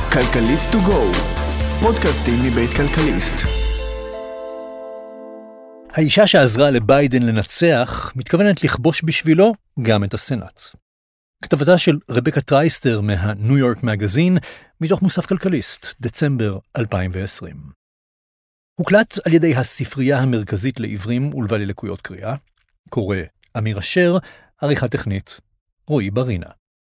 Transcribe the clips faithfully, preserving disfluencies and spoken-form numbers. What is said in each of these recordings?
כלכליסט טו גו, פודקאסטים מבית כלכליסט. האישה שעזרה לביידן לנצח מתכוונת לכבוש בשבילו גם את הסנאט. כתבתה של רבקה טרייסטר מהניו יורק מגזין מתוך מוסף כלכליסט, דצמבר אלפיים ועשרים. הוקלט על ידי הספרייה המרכזית לעיוורים ולבעלי לקויות קריאה, קורא אמיר אשר, עריכה טכנית רועי ברינה.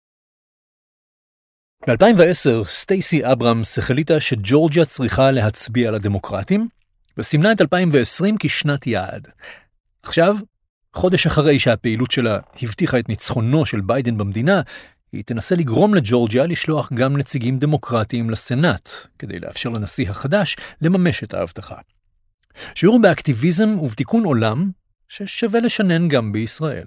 ב-אלפיים ועשר סטייסי אברמס החליטה שג'ורג'יה צריכה להצביע לדמוקרטים, וסימנה את אלפיים ועשרים כשנת יעד. עכשיו, חודש אחרי שהפעילות שלה הבטיחה את ניצחונו של ביידן במדינה, היא תנסה לגרום לג'ורג'יה לשלוח גם נציגים דמוקרטיים לסנאט, כדי לאפשר לנשיא החדש לממש את ההבטחה. שיעור באקטיביזם ובתיקון עולם ששווה לשנן גם בישראל.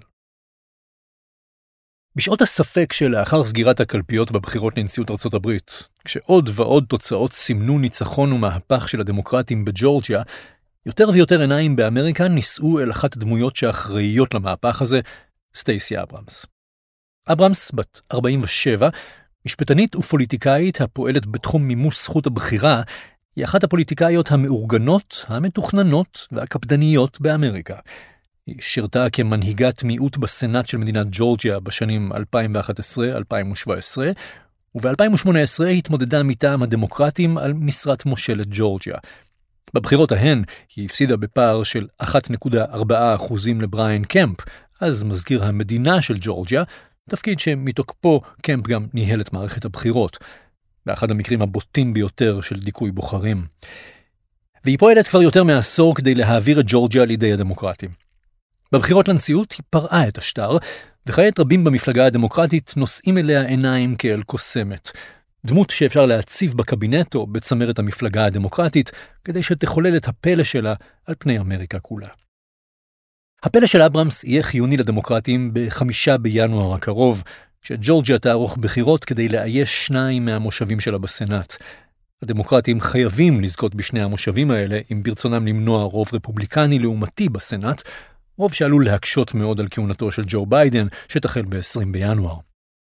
בשעות הספק שלאחר סגירת הקלפיות בבחירות לנשיאות ארצות הברית, כשעוד ועוד תוצאות סימנו ניצחון ומהפך של הדמוקרטים בג'ורג'יה, יותר ויותר עיניים באמריקה נישאו אל אחת הדמויות שאחראיות למהפך הזה, סטייסי אברמס. אברמס, בת ארבעים ושבע, משפטנית ופוליטיקאית הפועלת בתחום מימוש זכות הבחירה, היא אחת הפוליטיקאיות המאורגנות, המתוכננות והקפדניות באמריקה. היא שירתה כמנהיגת מיעוט בסנאט של מדינת ג'ורג'יה בשנים אלפיים ואחת עשרה עד אלפיים שבע עשרה, וב-אלפיים ושמונה עשרה התמודדה מטעם הדמוקרטים על משרת מושלת ג'ורג'יה. בבחירות ההן היא הפסידה בפער של אחת נקודה ארבע אחוזים לבריין קמפ, אז מזכיר המדינה של ג'ורג'יה, תפקיד שמתוקפו קמפ גם ניהל את מערכת הבחירות, באחד המקרים הבוטים ביותר של דיכוי בוחרים. והיא פועלת כבר יותר מעשור כדי להעביר את ג'ורג'יה לידי הדמוקרטים. בבחירות לנשיאות היא פרעה את השטר, וכעת רבים במפלגה הדמוקרטית נושאים אליה עיניים כאל קוסמת. דמות שאפשר להציב בקבינט או בצמרת המפלגה הדמוקרטית, כדי שתחולל את הפלא שלה על פני אמריקה כולה. הפלא של אברמס יהיה חיוני לדמוקרטים בחמישה בינואר הקרוב, כשג'ורג'יה תערוך בחירות כדי לאייש שניים מהמושבים שלה בסנאט. הדמוקרטים חייבים לזכות בשני המושבים האלה, אם ברצונם למנוע רוב רפובליקני לעומתי בסנאט, רוב שעלול להקשות מאוד על כהונתו של ג'ו ביידן, שתחל ב-עשרים בינואר.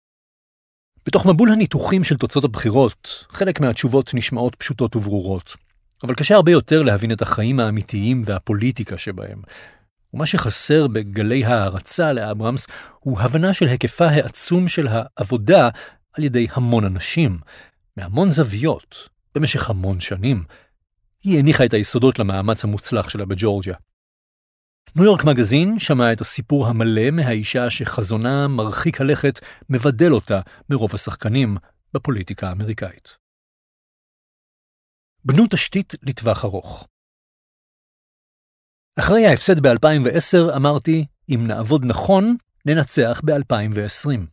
בתוך מבול הניתוחים של תוצאות הבחירות, חלק מהתשובות נשמעות פשוטות וברורות, אבל קשה הרבה יותר להבין את החיים האמיתיים והפוליטיקה שבהם. ומה שחסר בגלי הערצה לאברמס הוא הבנה של היקפה העצום של העבודה על ידי המון אנשים, מהמון זוויות, במשך המון שנים. היא הניחה את היסודות למאמץ המוצלח שלה בג'ורג'יה. ניו יורק מגזין שמע את הסיפור המלא מהאישה שחזונה מרחיק הלכת מבדל אותה מרוב השחקנים בפוליטיקה האמריקאית. בנו תשתית לטווח ארוך. אחרי ההפסד ב-אלפיים ועשר אמרתי, אם נעבוד נכון, ננצח ב-אלפיים ועשרים.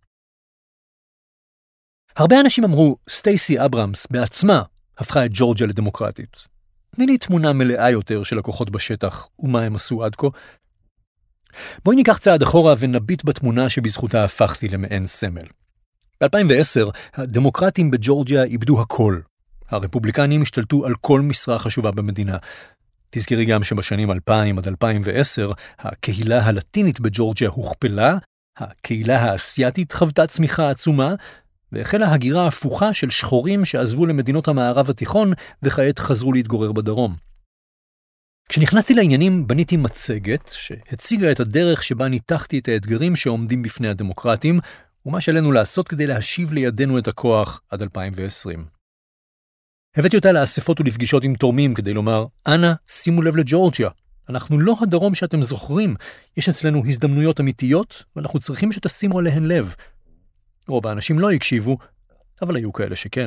הרבה אנשים אמרו, סטייסי אברמס בעצמה הפכה את ג'ורג'יה לדמוקרטית. תני לי תמונה מלאה יותר של הכוחות בשטח ומה הם עשו עד כה. בואי ניקח צעד אחורה ונביט בתמונה שבזכותה הפכתי למעין סמל. ב-אלפיים ועשר הדמוקרטים בג'ורג'יה איבדו הכל. הרפובליקנים השתלטו על כל משרה חשובה במדינה. תזכרי גם שבשנים אלפיים עד אלפיים ועשר הקהילה הלטינית בג'ורג'יה הוכפלה, הקהילה האסייתית חוותה צמיחה עצומה, והחלה הגירה הפוכה של שחורים שעזבו למדינות המערב התיכון וכעת חזרו להתגורר בדרום. כשנכנסתי לעניינים בניתי מצגת שהציגה את הדרך שבה ניתחתי את האתגרים שעומדים בפני הדמוקרטים ומה שעלינו לעשות כדי להשיב לידינו את הכוח עד אלפיים ועשרים. הבאתי אותה לאספות ולפגישות עם תורמים כדי לומר, אנא, שימו לב לג'ורג'יה. אנחנו לא הדרום שאתם זוכרים. יש אצלנו הזדמנויות אמיתיות ואנחנו צריכים שתשימו עליהן לב. רוב האנשים לא הקשיבו, אבל היו כאלה שכן.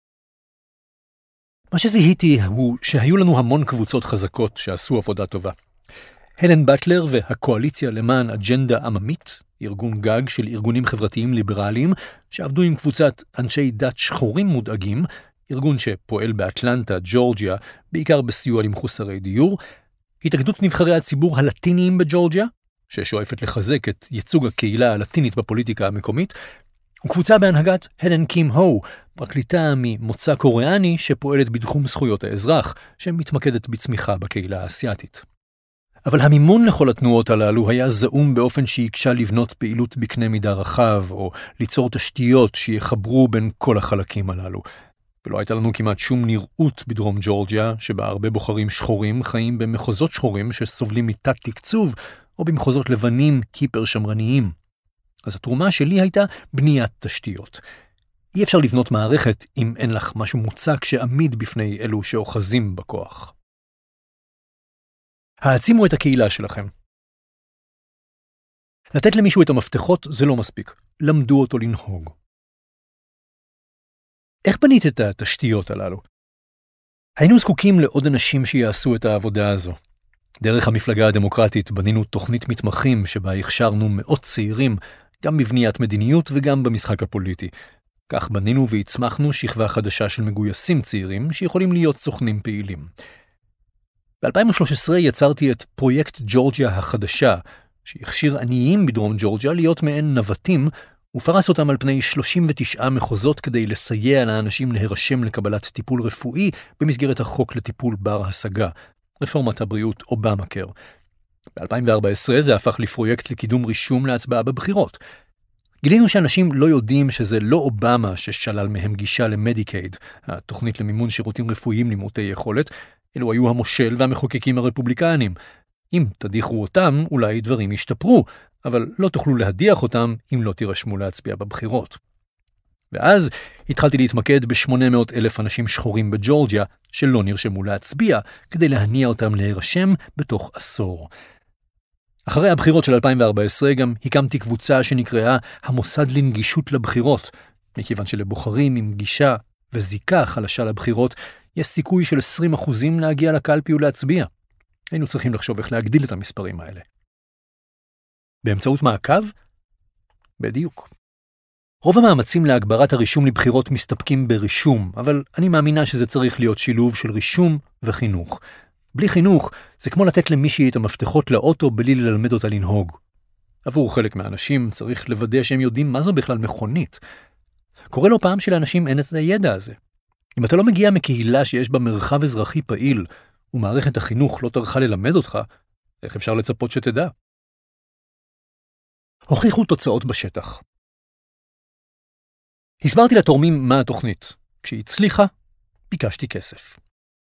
מה שזיהיתי הוא שהיו לנו המון קבוצות חזקות שעשו עבודה טובה. הלן בטלר והקואליציה למען אג'נדה עממית, ארגון גג של ארגונים חברתיים ליברליים, שעבדו עם קבוצת אנשי דת שחורים מודאגים, ארגון שפועל באטלנטה, ג'ורג'יה, בעיקר בסיוע למחוסרי דיור, התאגדות נבחרי הציבור הלטיניים בג'ורג'יה, ששואפת לחזק את ייצוג הקהילה הלטינית בפוליטיקה המקומית, וקבוצה בהנהגת הלן קים הו, פרקליטה ממוצא קוריאני שפועלת בתחום זכויות האזרח, שמתמקדת בצמיחה בקהילה האסייתית. אבל המימון לכל התנועות הללו היה זעום באופן שיקשה לבנות פעילות בקנה מידה רחב, או ליצור תשתיות שיחברו בין כל החלקים הללו. ולא הייתה לנו כמעט שום נראות בדרום ג'ורג'יה, שבה הרבה בוחרים שחורים חיים במחוזות שחורים שסובלים מתת תקצוב, או במחוזות לבנים היפר שמרניים. אז התרומה שלי הייתה בניית תשתיות. אי אפשר לבנות מערכת אם אין לך משהו מוצק שעמיד בפני אלו שאוחזים בכוח. העצימו את הקהילה שלכם. לתת למישהו את המפתחות זה לא מספיק. למדו אותו לנהוג. איך בנית את התשתיות הללו? היינו זקוקים לעוד אנשים שיעשו את העבודה הזו. דרך המפלגה הדמוקרטית בנינו תוכנית מתמחים שבה הכשרנו מאות צעירים, גם בבניית מדיניות וגם במשחק הפוליטי. כך בנינו והצמחנו שכבה חדשה של מגויסים צעירים שיכולים להיות סוכנים פעילים. ב-אלפיים ושלוש עשרה יצרתי את פרויקט ג'ורג'יה החדשה, שהכשיר עניים בדרום ג'ורג'יה להיות מעין נווטים, ופרס אותם על פני שלושים ותשעה מחוזות כדי לסייע לאנשים להירשם לקבלת טיפול רפואי במסגרת החוק לטיפול בר השגה, רפורמת הבריאות אובמה-קר. ב-אלפיים וארבע עשרה זה הפך לפרויקט לקידום רישום להצבעה בבחירות. גילינו שאנשים לא יודעים שזה לא אובמה ששלל מהם גישה למדיקייד, התוכנית למימון שירותים רפואיים למעוטי יכולת, אלו היו המושל והמחוקקים הרפובליקנים. אם תדיחו אותם, אולי דברים ישתפרו, אבל לא תוכלו להדיח אותם אם לא תירשמו להצביע בבחירות. ואז התחלתי להתמקד ב-שמונה מאות אלף אנשים שחורים בג'ורג'יה שלא נרשמו להצביע, כדי להניע אותם להירשם בתוך עשור. אחרי הבחירות של אלפיים וארבע עשרה גם הקמתי קבוצה שנקראה המוסד לנגישות לבחירות, מכיוון שלבוחרים עם גישה וזיקה חלשה לבחירות, יש סיכוי של עשרים אחוז להגיע לקלפי ולהצביע. היינו צריכים לחשוב איך להגדיל את המספרים האלה. באמצעות מעקב? בדיוק. רוב המאמצים להגברת הרישום לבחירות מסתפקים ברישום, אבל אני מאמינה שזה צריך להיות שילוב של רישום וחינוך. בלי חינוך זה כמו לתת למישהי את המפתחות לאוטו בלי ללמד אותה לנהוג. עבור חלק מהאנשים צריך לוודא שהם יודעים מה זו בכלל מכונית. קורה לו פעם שלאנשים אין את הידע הזה. אם אתה לא מגיע מקהילה שיש בה מרחב אזרחי פעיל, ומערכת החינוך לא תרחה ללמד אותך, איך אפשר לצפות שתדע? הוכיחו תוצאות בשטח. הסברתי לתורמים מה התוכנית. כשהיא הצליחה, ביקשתי כסף.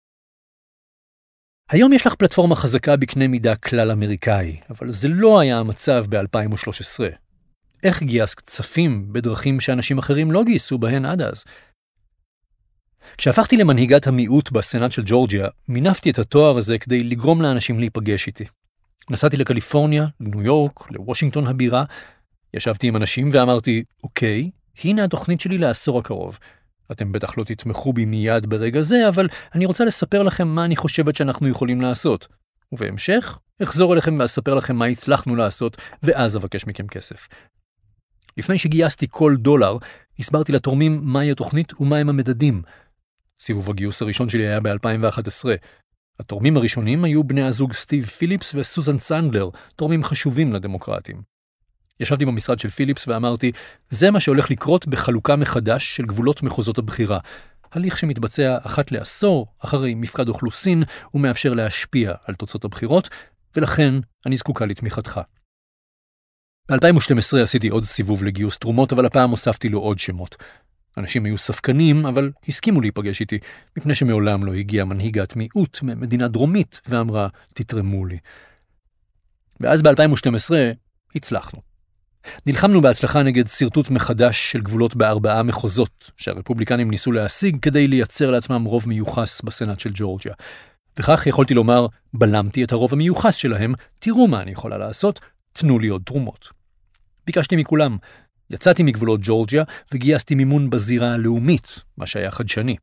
היום יש לך פלטפורמה חזקה בקנה מידה כלל אמריקאי, אבל זה לא היה המצב ב-אלפיים ושלוש עשרה. איך גייס כספים בדרכים שאנשים אחרים לא גייסו בהן עד אז? כשהפכתי למנהיגת המיעוט בסנאט של ג'ורג'יה, מינפתי את התואר הזה כדי לגרום לאנשים להיפגש איתי. נסעתי לקליפורניה, לניו יורק, לוושינגטון הבירה, ישבתי עם אנשים ואמרתי, אוקיי, הנה התוכנית שלי לעשור הקרוב. אתם בטח לא תתמכו בי מיד ברגע זה, אבל אני רוצה לספר לכם מה אני חושבת שאנחנו יכולים לעשות. ובהמשך, אחזור אליכם ואספר לכם מה הצלחנו לעשות, ואז אבקש מכם כסף. לפני שגייסתי כל דולר, הסברתי לתורמים מהי התוכנית ומהם המדדים. סיבוב הגיוס הראשון שלי היה ב-אלפיים ואחת עשרה. התורמים הראשונים היו בני הזוג סטיב פיליפס וסוזן סנדלר, תורמים חשובים לדמוקרטים. ישבתי במשרד של פיליפס ואמרתי, זה מה שהולך לקרות בחלוקה מחדש של גבולות מחוזות הבחירה. הליך שמתבצע אחת לעשור אחרי מפקד אוכלוסין ומאפשר להשפיע על תוצאות הבחירות, ולכן אני זקוקה לתמיכתך. ב-אלפיים ושתים עשרה עשיתי עוד סיבוב לגיוס תרומות, אבל הפעם הוספתי לו עוד שמות. אנשים היו ספקנים, אבל הסכימו להיפגש איתי, מפני שמעולם לא הגיעה מנהיגת מיעוט ממדינה דרומית ואמרה, תתרמו לי. ואז ב-אלפיים ושתים עשרה הצלחנו. נלחמנו בהצלחה נגד סרטוט מחדש של גבולות בארבעה מחוזות, שהרפובליקנים ניסו להשיג כדי לייצר לעצמם רוב מיוחס בסנאט של ג'ורג'יה. וכך יכולתי לומר, בלמתי את הרוב המיוחס שלהם, תראו מה אני יכולה לעשות, תנו לי עוד תרומות. ביקשתי מכולם, יצאתי מגבולות ג'ורג'יה וגייסתי מימון בזירה הלאומית, מה שהיה חדשני.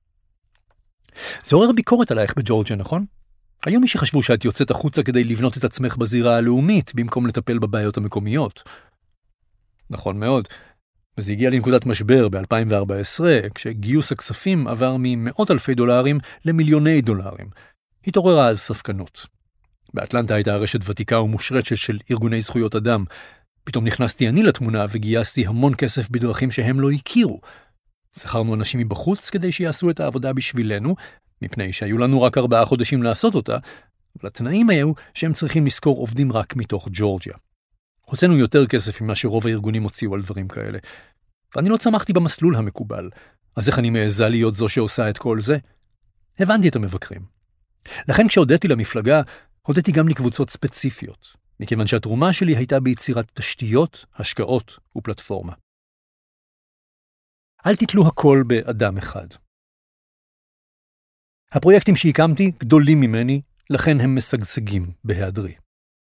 זה עורר ביקורת עלייך בג'ורג'יה, נכון? היו מי שחשבו שאת יוצאת החוצה כדי לבנות את עצמך בזירה הלאומית, במקום לטפל בבעיות המקומיות. נכון מאוד. וזה הגיע לנקודת משבר ב-אלפיים וארבע עשרה, כשגיוס הכספים עבר ממאות אלפי דולרים למיליוני דולרים. התעוררה אז ספקנות. באטלנטה הייתה רשת ותיקה ומושרצת של ארגוני זכויות אדם. פתאום נכנסתי אני לתמונה וגייסתי המון כסף בדרכים שהם לא הכירו. שכרנו אנשים מבחוץ כדי שיעשו את העבודה בשבילנו, מפני שהיו לנו רק ארבעה חודשים לעשות אותה, אבל התנאים היו שהם צריכים לשכור עובדים רק מתוך ג'ורג'יה. הוצאנו יותר כסף ממה שרוב הארגונים הוציאו על דברים כאלה. ואני לא צמחתי במסלול המקובל. אז איך אני מעזה להיות זו שעושה את כל זה? הבנתי את המבקרים. לכן כשהודיתי למפלגה, הודיתי גם לקבוצות ספציפיות, מכיוון שהתרומה שלי הייתה ביצירת תשתיות, השקעות ופלטפורמה. אל תתלו הכל באדם אחד. הפרויקטים שהקמתי גדולים ממני, לכן הם משגשגים בהיעדרי.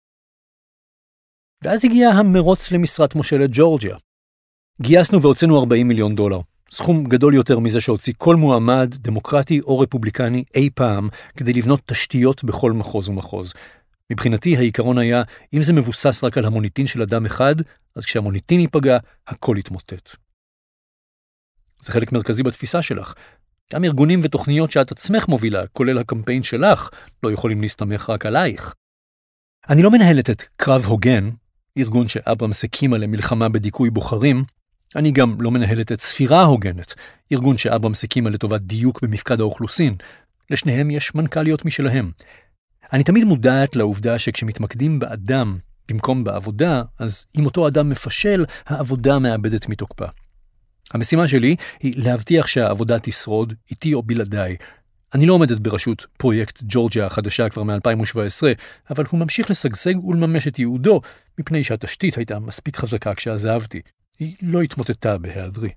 ואז הגיע המרוץ למשרת מושלת ג'ורג'יה. גייסנו והוצאנו ארבעים מיליון דולר, סכום גדול יותר מזה שהוציא כל מועמד, דמוקרטי או רפובליקני אי פעם, כדי לבנות תשתיות בכל מחוז ומחוז. מבחינתי העיקרון היה, אם זה מבוסס רק על המוניטין של אדם אחד, אז כשהמוניטין ייפגע, הכל יתמוטט. זה חלק מרכזי בתפיסה שלך. גם ארגונים ותוכניות שאת עצמך מובילה, כולל הקמפיין שלך, לא יכולים להסתמך רק עלייך. אני לא מנהלת את קרב הוגן, ארגון שאברמס הקימה למלחמה בדיכוי בוחרים, אני גם לא מנהלת את ספירה הוגנת, ארגון שאברמס הקימה לטובת דיוק במפקד האוכלוסין. לשניהם יש מנכ"ליות משלהם. אני תמיד מודעת לעובדה שכשמתמקדים באדם במקום בעבודה, אז אם אותו אדם מפשל, העבודה מאבדת מתוקפה. המשימה שלי היא להבטיח שהעבודה תשרוד, איתי או בלעדיי. אני לא עומדת בראשות פרויקט ג'ורג'יה החדשה כבר מ-אלפיים שבע עשרה, אבל הוא ממשיך לשגשג ולממש את ייעודו, מפני שהתשתית הייתה מספיק חזקה כשעזבתי. היא לא התמוטטה בהיעדרי.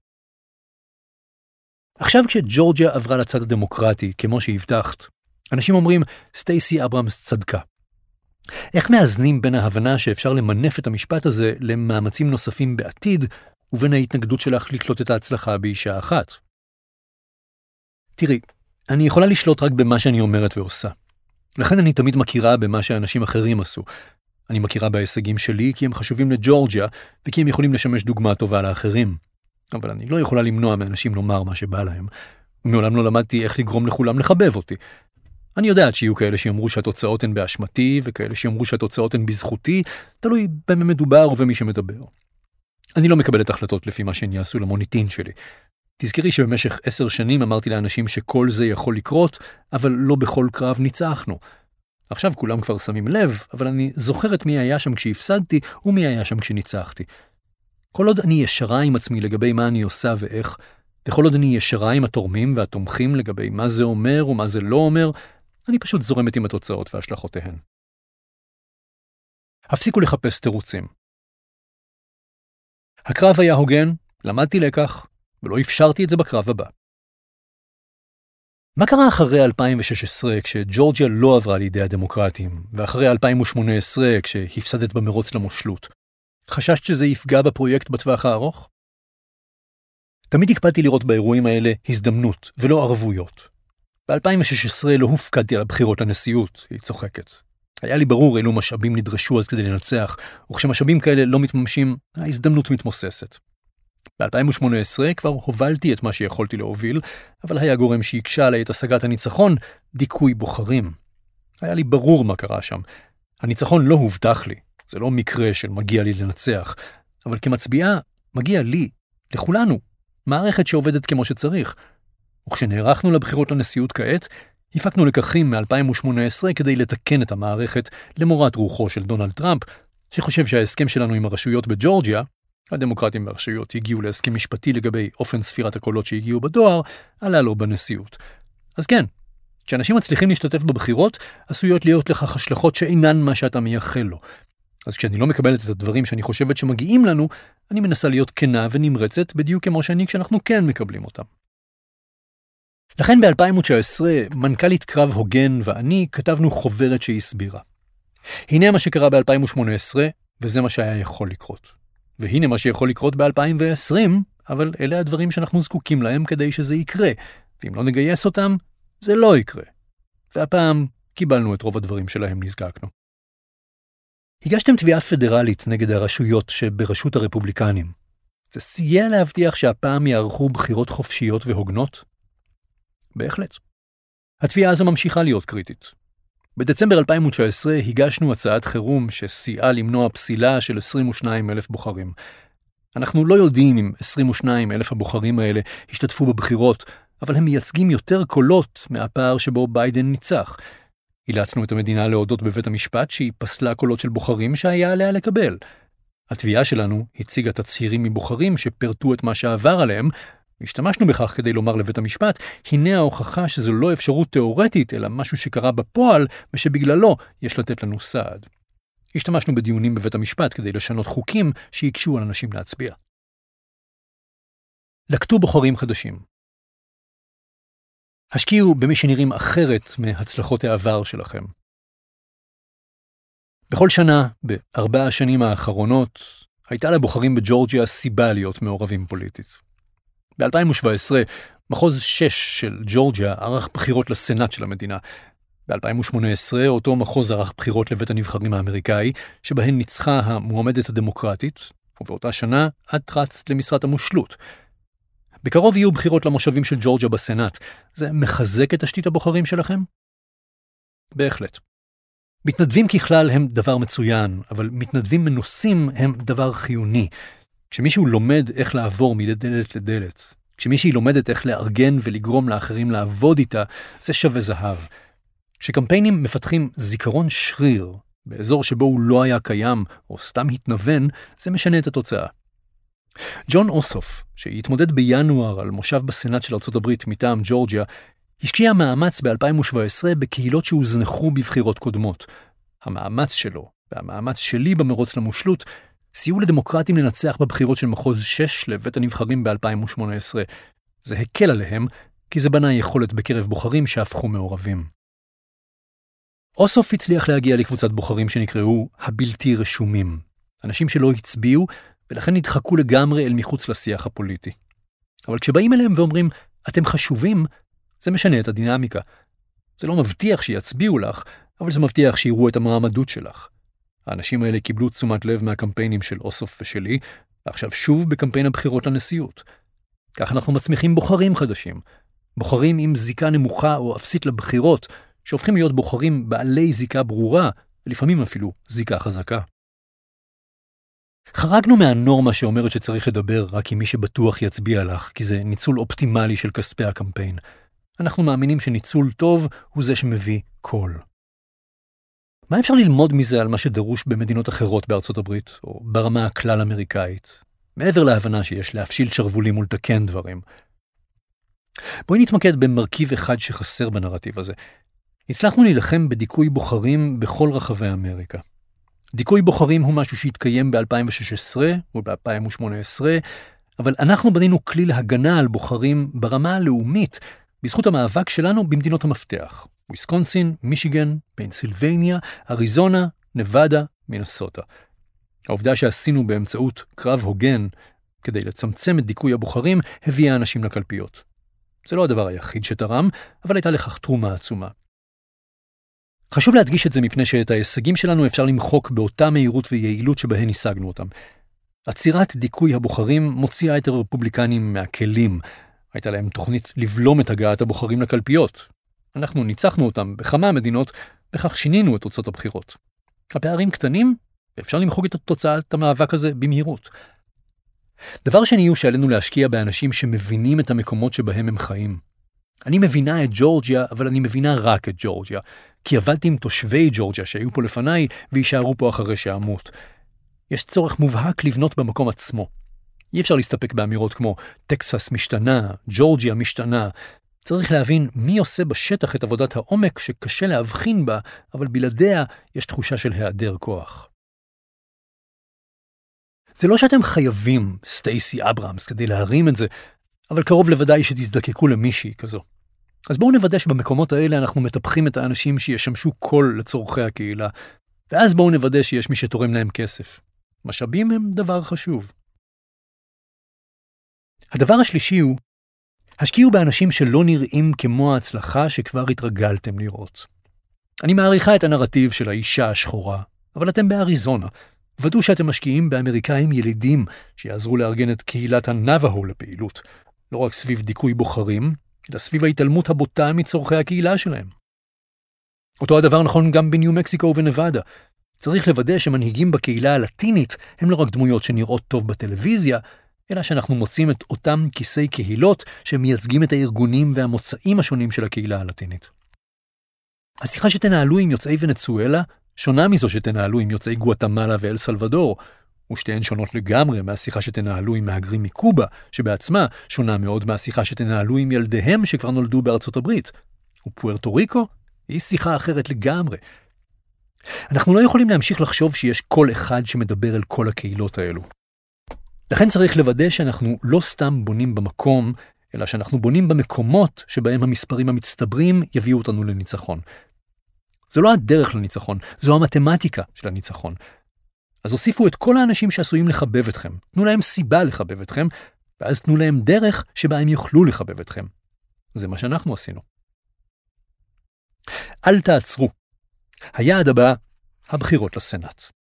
עכשיו כשג'ורג'יה עברה לצד הדמוקרטי, כמו שהבטחת, אנשים אומרים, סטייסי אברמס צדקה. איך מאזנים בין ההבנה שאפשר למנף את המשפט הזה למאמצים נוספים בעתיד, ובין ההתנגדות שלך לקלוט את ההצלחה באישה אחת? תראי, אני יכולה לשלוט רק במה שאני אומרת ועושה. לכן אני תמיד מכירה במה שאנשים אחרים עשו. אני מכירה בהישגים שלי כי הם חשובים לג'ורג'יה, וכי הם יכולים לשמש דוגמה טובה לאחרים. אבל אני לא יכולה למנוע מאנשים לומר מה שבא להם. ומעולם לא למדתי איך לגרום לכולם לחבב אותי. אני יודעת שיהיו כאלה שיאמרו שהתוצאות הן באשמתי, וכאלה שיאמרו שהתוצאות הן בזכותי, תלוי במי מדובר ובמי שמדבר. אני לא מקבלת החלטות לפי מה שהן יעשו למוניטין שלי. תזכרי שבמשך עשר שנים אמרתי לאנשים שכל זה יכול לקרות, אבל לא בכל קרב ניצחנו. עכשיו כולם כבר שמים לב, אבל אני זוכרת מי היה שם כשהפסדתי ומי היה שם כשניצחתי. כל עוד אני ישרה עם עצמי לגבי מה אני עושה ואיך, וכל עוד אני ישרה עם התורמים והתומכים לגבי מה זה אומר ומה זה לא אומר, אני פשוט זורמת עם התוצאות והשלכותיהן. הפסיקו לחפש תירוצים. הקרב היה הוגן, למדתי לקח, ולא אפשרתי את זה בקרב הבא. מה קרה אחרי אלפיים ושש עשרה כשג'ורג'יה לא עברה לידי הדמוקרטים, ואחרי אלפיים ושמונה עשרה כשהפסדת במרוץ למושלות? חששת שזה יפגע בפרויקט בטווח הארוך? תמיד הקפדתי לראות באירועים האלה הזדמנות ולא ערבויות. ב-אלפיים ושש עשרה לא הופקדתי על הבחירות לנשיאות, היא צוחקת. היה לי ברור אילו משאבים נדרשו אז כדי לנצח, וכשמשאבים כאלה לא מתממשים, ההזדמנות מתמוססת. ב-אלפיים ושמונה עשרה כבר הובלתי את מה שיכולתי להוביל, אבל היה גורם שיקשה עליי את השגת הניצחון, דיכוי בוחרים. היה לי ברור מה קרה שם. הניצחון לא הובטח לי, זה לא מקרה של מגיע לי לנצח, אבל כמצביעה מגיע לי, לכולנו, מערכת שעובדת כמו שצריך. וכשנערכנו לבחירות לנשיאות כעת, הפקנו לקחים מ-אלפיים ושמונה עשרה כדי לתקן את המערכת למורת רוחו של דונלד טראמפ, שחושב שההסכם שלנו עם הרשויות בג'ורג'יה, הדמוקרטים והרשויות הגיעו להסכם משפטי לגבי אופן ספירת הקולות שהגיעו בדואר, עלה לו בנשיאות. אז כן, כשאנשים מצליחים להשתתף בבחירות, עשויות להיות לכך השלכות שאינן מה שאתה מייחל לו. אז כשאני לא מקבלת את הדברים שאני חושבת שמגיעים לנו, אני מנסה להיות כנה ונמרצת בדיוק כמו שאני כשאנחנו כן מקבלים אותם. לכן ב-אלפיים ותשע עשרה, מנכ"לית קרב הוגן ואני כתבנו חוברת שהסבירה. הנה מה שקרה ב-אלפיים ושמונה עשרה, וזה מה שהיה יכול לקרות. והנה מה שיכול לקרות ב-אלפיים ועשרים, אבל אלה הדברים שאנחנו זקוקים להם כדי שזה יקרה, ואם לא נגייס אותם, זה לא יקרה. והפעם קיבלנו את רוב הדברים שלהם נזקקנו. הגשתם תביעה פדרלית נגד הרשויות שברשות הרפובליקנים. זה סייע להבטיח שהפעם יערכו בחירות חופשיות והוגנות? בהחלט. התביעה הזו ממשיכה להיות קריטית. בדצמבר אלפיים ותשע עשרה הגשנו הצעת חירום שסייעה למנוע פסילה של עשרים ושניים אלף בוחרים. אנחנו לא יודעים אם עשרים ושניים אלף הבוחרים האלה השתתפו בבחירות, אבל הם מייצגים יותר קולות מהפער שבו ביידן ניצח. אילצנו את המדינה להודות בבית המשפט שהיא פסלה קולות של בוחרים שהיה עליה לקבל. התביעה שלנו הציגה תצהירים מבוחרים שפרטו את מה שעבר עליהם, השתמשנו בכך כדי לומר לבית המשפט, הנה ההוכחה שזו לא אפשרות תיאורטית, אלא משהו שקרה בפועל, ושבגללו יש לתת לנו סעד. השתמשנו בדיונים בבית המשפט כדי לשנות חוקים שיקשו על אנשים להצביע. לקטו בוחרים חדשים. השקיעו במי שנראים אחרת מהצלחות העבר שלכם. בכל שנה, בארבע השנים האחרונות, הייתה לבוחרים בג'ורג'יה סיבה להיות מעורבים פוליטית. ב-אלפיים ושבע עשרה, מחוז שש של ג'ורג'יה ערך בחירות לסנאט של המדינה. ב-אלפיים ושמונה עשרה, אותו מחוז ערך בחירות לבית הנבחרים האמריקאי, שבהן ניצחה המועמדת הדמוקרטית, ובאותה שנה את רצת למשרת המושלות. בקרוב יהיו בחירות למושבים של ג'ורג'יה בסנאט. זה מחזק את תשתית הבוחרים שלכם? בהחלט. מתנדבים ככלל הם דבר מצוין, אבל מתנדבים מנוסים הם דבר חיוני. כשמישהו לומד איך לעבור מדלת לדלת, כשמישהי לומדת איך לארגן ולגרום לאחרים לעבוד איתה, זה שווה זהב. כשקמפיינים מפתחים זיכרון שריר, באזור שבו הוא לא היה קיים או סתם התנוון, זה משנה את התוצאה. ג'ון אוסוף, שהתמודד בינואר על מושב בסנאט של ארצות הברית מטעם ג'ורג'יה, השקיע מאמץ ב-אלפיים ושבע עשרה בקהילות שהוזנחו בבחירות קודמות. המאמץ שלו והמאמץ שלי במרוץ למושלות סייעו לדמוקרטים לנצח בבחירות של מחוז שש לבית הנבחרים ב-אלפיים ושמונה עשרה. זה הקל עליהם, כי זה בנה יכולת בקרב בוחרים שהפכו מעורבים. אוסוף הצליח להגיע לקבוצת בוחרים שנקראו הבלתי רשומים. אנשים שלא הצביעו, ולכן נדחקו לגמרי אל מחוץ לשיח הפוליטי. אבל כשבאים אליהם ואומרים, אתם חשובים, זה משנה את הדינמיקה. זה לא מבטיח שיצביעו לך, אבל זה מבטיח שיראו את המעמדות שלך. האנשים האלה קיבלו תשומת לב מהקמפיינים של אוסוף ושלי, ועכשיו שוב בקמפיין הבחירות לנשיאות. כך אנחנו מצמיחים בוחרים חדשים. בוחרים עם זיקה נמוכה או אפסית לבחירות, שהופכים להיות בוחרים בעלי זיקה ברורה, ולפעמים אפילו זיקה חזקה. חרגנו מהנורמה שאומרת שצריך לדבר רק עם מי שבטוח יצביע לך, כי זה ניצול אופטימלי של כספי הקמפיין. אנחנו מאמינים שניצול טוב הוא זה שמביא קול. מה אפשר ללמוד מזה על מה שדרוש במדינות אחרות בארצות הברית, או ברמה הכלל אמריקאית, מעבר להבנה שיש להפשיל שרבולים ולתקן דברים? בואי נתמקד במרכיב אחד שחסר בנרטיב הזה. הצלחנו להילחם בדיכוי בוחרים בכל רחבי אמריקה. דיכוי בוחרים הוא משהו שהתקיים ב-אלפיים ושש עשרה וב-אלפיים ושמונה עשרה, אבל אנחנו בנינו כלי להגנה על בוחרים ברמה הלאומית, בזכות המאבק שלנו במדינות המפתח. וויסקונסין, מישיגן, פנסילבניה, אריזונה, נבדה, מינסוטה. העובדה שעשינו באמצעות קרב הוגן כדי לצמצם את דיכוי הבוחרים הביאה אנשים לקלפיות. זה לא הדבר היחיד שתרם, אבל הייתה לכך תרומה עצומה. חשוב להדגיש את זה מפני שאת ההישגים שלנו אפשר למחוק באותה מהירות ויעילות שבהן השגנו אותם. עצירת דיכוי הבוחרים מוציאה את הרפובליקנים מהכלים. הייתה להם תוכנית לבלום את הגעת הבוחרים לקלפיות. אנחנו ניצחנו אותם בכמה מדינות, וכך שינינו את תוצאות הבחירות. הפערים קטנים, ואפשר למחוק את תוצאת המאבק הזה במהירות. דבר שני הוא שעלינו להשקיע באנשים שמבינים את המקומות שבהם הם חיים. אני מבינה את ג'ורג'יה, אבל אני מבינה רק את ג'ורג'יה, כי עבדתי עם תושבי ג'ורג'יה שהיו פה לפניי וישארו פה אחרי שעמות. יש צורך מובהק לבנות במקום עצמו. אי אפשר להסתפק באמירות כמו טקסס משתנה, ג'ורג'יה משתנה. צריך להבין מי עושה בשטח את עבודת העומק שקשה להבחין בה, אבל בלעדיה יש תחושה של היעדר כוח. זה לא שאתם חייבים סטייסי אברהמס כדי להרים את זה, אבל קרוב לוודאי שתזדקקו למישהי כזו. אז בואו נוודא שבמקומות האלה אנחנו מטפחים את האנשים שישמשו קול לצורכי הקהילה, ואז בואו נוודא שיש מי שתורם להם כסף. משאבים הם דבר חשוב. הדבר השלישי הוא, השקיעו באנשים שלא נראים כמו ההצלחה שכבר התרגלתם לראות. אני מעריכה את הנרטיב של האישה השחורה, אבל אתם באריזונה. ודאו שאתם משקיעים באמריקאים ילידים שיעזרו לארגן את קהילת הנאבהו לפעילות, לא רק סביב דיכוי בוחרים, אלא סביב ההתעלמות הבוטה מצורכי הקהילה שלהם. אותו הדבר נכון גם בניו מקסיקו ונבדה. צריך לוודא שמנהיגים בקהילה הלטינית הם לא רק דמויות שנראות טוב בטלוויזיה, אלא שאנחנו מוצאים את אותם כיסי קהילות שמייצגים את הארגונים והמוצאים השונים של הקהילה הלטינית. השיחה שתנהלו עם יוצאי ונצואלה שונה מזו שתנהלו עם יוצאי גואטמלה ואל סלבדור, ושתיהן שונות לגמרי מהשיחה שתנהלו עם מהגרים מקובה, שבעצמה שונה מאוד מהשיחה שתנהלו עם ילדיהם שכבר נולדו בארצות הברית. ופוארטו ריקו היא שיחה אחרת לגמרי. אנחנו לא יכולים להמשיך לחשוב שיש כל אחד שמדבר אל כל הקהילות האלו. לכן צריך לוודא שאנחנו לא סתם בונים במקום, אלא שאנחנו בונים במקומות שבהם המספרים המצטברים יביאו אותנו לניצחון. זו לא הדרך לניצחון, זו המתמטיקה של הניצחון. אז הוסיפו את כל האנשים שעשויים לחבב אתכם. תנו להם סיבה לחבב אתכם, ואז תנו להם דרך שבה הם יוכלו לחבב אתכם. זה מה שאנחנו עשינו. אל תעצרו. היעד הבא, הבחירות לסנאט.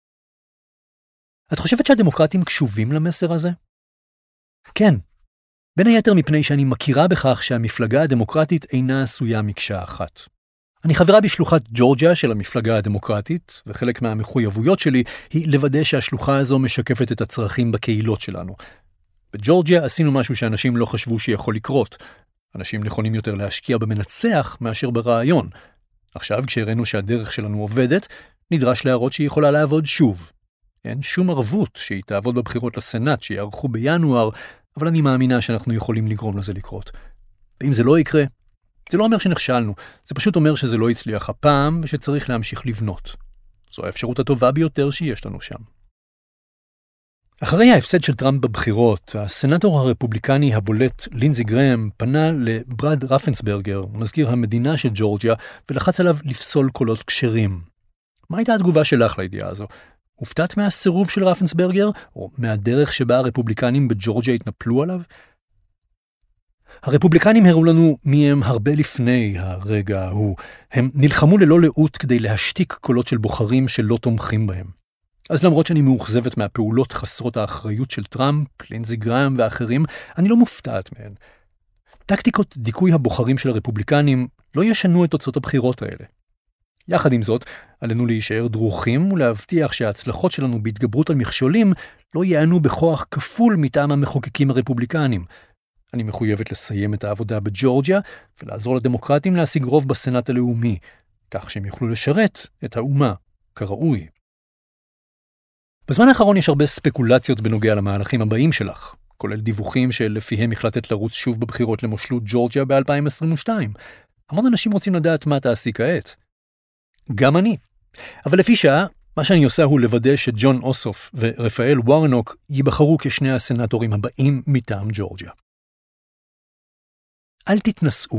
את חושבת שהדמוקרטים קשובים למסר הזה? כן. בין היתר מפני שאני מכירה בכך שהמפלגה הדמוקרטית אינה עשויה מקשה אחת. אני חברה בשלוחת ג'ורג'יה של המפלגה הדמוקרטית, וחלק מהמחויבויות שלי היא לוודא שהשלוחה הזו משקפת את הצרכים בקהילות שלנו. בג'ורג'יה עשינו משהו שאנשים לא חשבו שיכול לקרות. אנשים נכונים יותר להשקיע במנצח מאשר ברעיון. עכשיו, כשהראינו שהדרך שלנו עובדת, נדרש להראות שהיא יכולה לעבוד שוב. אין שום ערבות שהיא תעבוד בבחירות לסנאט שיערכו בינואר, אבל אני מאמינה שאנחנו יכולים לגרום לזה לקרות. ואם זה לא יקרה, זה לא אומר שנכשלנו, זה פשוט אומר שזה לא יצליח הפעם ושצריך להמשיך לבנות. זו האפשרות הטובה ביותר שיש לנו שם. אחרי ההפסד של טראמפ בבחירות, הסנאטור הרפובליקני הבולט לינזי גרהם פנה לברד רפנסברגר, מזכיר המדינה של ג'ורג'יה, ולחץ עליו לפסול קולות כשרים. מה הייתה התגובה שלך לידיעה הזו? הופתעת מהסירוב של רפנסברגר, או מהדרך שבה הרפובליקנים בג'ורג'יה התנפלו עליו? הרפובליקנים הראו לנו מי הם הרבה לפני הרגע ההוא. הם נלחמו ללא לאות כדי להשתיק קולות של בוחרים שלא תומכים בהם. אז למרות שאני מאוכזבת מהפעולות חסרות האחריות של טראמפ, לינזי גרהם ואחרים, אני לא מופתעת מהן. טקטיקות דיכוי הבוחרים של הרפובליקנים לא ישנו את תוצאות הבחירות האלה. יחד עם זאת, עלינו להישאר דרוכים ולהבטיח שההצלחות שלנו בהתגברות על מכשולים לא יענו בכוח כפול מטעם המחוקקים הרפובליקנים. אני מחויבת לסיים את העבודה בג'ורג'יה ולעזור לדמוקרטים להשיג רוב בסנאט הלאומי, כך שהם יוכלו לשרת את האומה כראוי. בזמן האחרון יש הרבה ספקולציות בנוגע למהלכים הבאים שלך, כולל דיווחים שלפיהם החלטת לרוץ שוב בבחירות למושלות ג'ורג'יה ב-אלפיים עשרים ושתיים. המון אנשים רוצים לדעת מה תעשי כעת. גם אני. אבל לפי שעה, מה שאני עושה הוא לוודא שג'ון אוסוף ורפאל וורנוק ייבחרו כשני הסנאטורים הבאים מטעם ג'ורג'יה. אל תתנסו.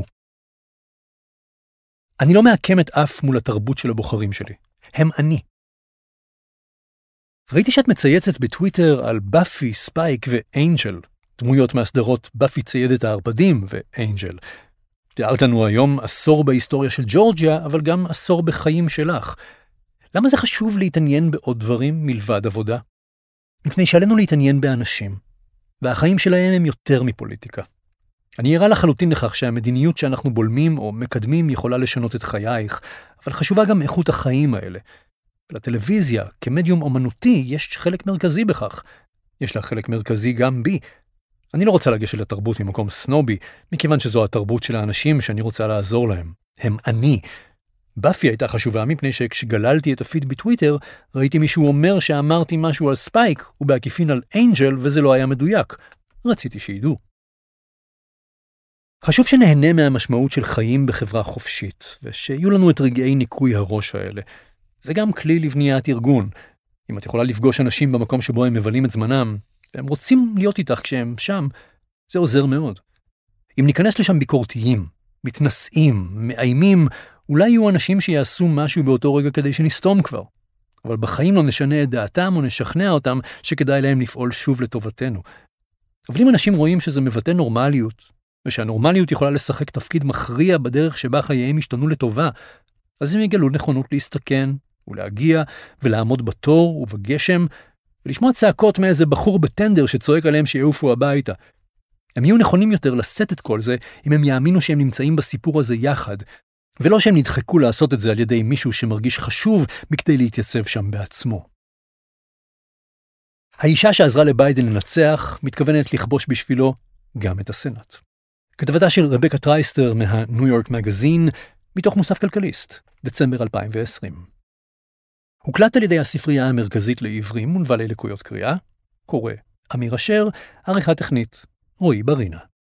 אני לא מעקמת אף מול התרבות של הבוחרים שלי. הם אני. ראיתי שאת מצייצת בטוויטר על באפי, ספייק ואנג'ל, דמויות מהסדרות באפי ציידת הערפדים ואנג'ל. תיארת לנו היום עשור בהיסטוריה של ג'ורג'יה, אבל גם עשור בחיים שלך. למה זה חשוב להתעניין בעוד דברים מלבד עבודה? מפני שעלינו להתעניין באנשים, והחיים שלהם הם יותר מפוליטיקה. אני אראה לחלוטין לכך שהמדיניות שאנחנו בולמים או מקדמים יכולה לשנות את חייך, אבל חשובה גם איכות החיים האלה. לטלוויזיה, כמדיום אומנותי, יש חלק מרכזי בכך. יש לה חלק מרכזי גם בי. אני לא רוצה לגשת לתרבות ממקום סנובי, מכיוון שזו התרבות של האנשים שאני רוצה לעזור להם. הם אני. באפי הייתה חשובה מפני שכשגללתי את הפיד בטוויטר, ראיתי מישהו אומר שאמרתי משהו על ספייק ובעקיפין על אנג'ל, וזה לא היה מדויק. רציתי שידעו. חשוב שנהנה מהמשמעות של חיים בחברה חופשית, ושיהיו לנו את רגעי ניקוי הראש האלה. זה גם כלי לבניית ארגון. אם את יכולה לפגוש אנשים במקום שבו הם מבלים את זמנם, והם רוצים להיות איתך כשהם שם, זה עוזר מאוד. אם ניכנס לשם ביקורתיים, מתנסים, מאיימים, אולי יהיו אנשים שיעשו משהו באותו רגע כדי שנסתום כבר. אבל בחיים לא נשנה את דעתם או נשכנע אותם שכדאי להם לפעול שוב לטובתנו. אבל אם אנשים רואים שזה מבטא נורמליות, ושהנורמליות יכולה לשחק תפקיד מכריע בדרך שבה חייהם השתנו לטובה, אז הם יגלו נכונות להסתכן ולהגיע ולעמוד בתור ובגשם, ולשמוע צעקות מאיזה בחור בטנדר שצועק עליהם שיעופו הביתה. הם יהיו נכונים יותר לשאת את כל זה אם הם יאמינו שהם נמצאים בסיפור הזה יחד, ולא שהם נדחקו לעשות את זה על ידי מישהו שמרגיש חשוב מכדי להתייצב שם בעצמו. האישה שעזרה לביידן לנצח מתכוונת לכבוש בשבילו גם את הסנאט. כתבתה של רבקה טרייסטר מהניו יורק מגזין, מתוך מוסף כלכליסט, דצמבר אלפיים ועשרים. הוקלט על ידי הספרייה המרכזית לעיוורים ולבעלי לקויות קריאה, קורא אמיר אשר, עריכה טכנית רועי ברינה.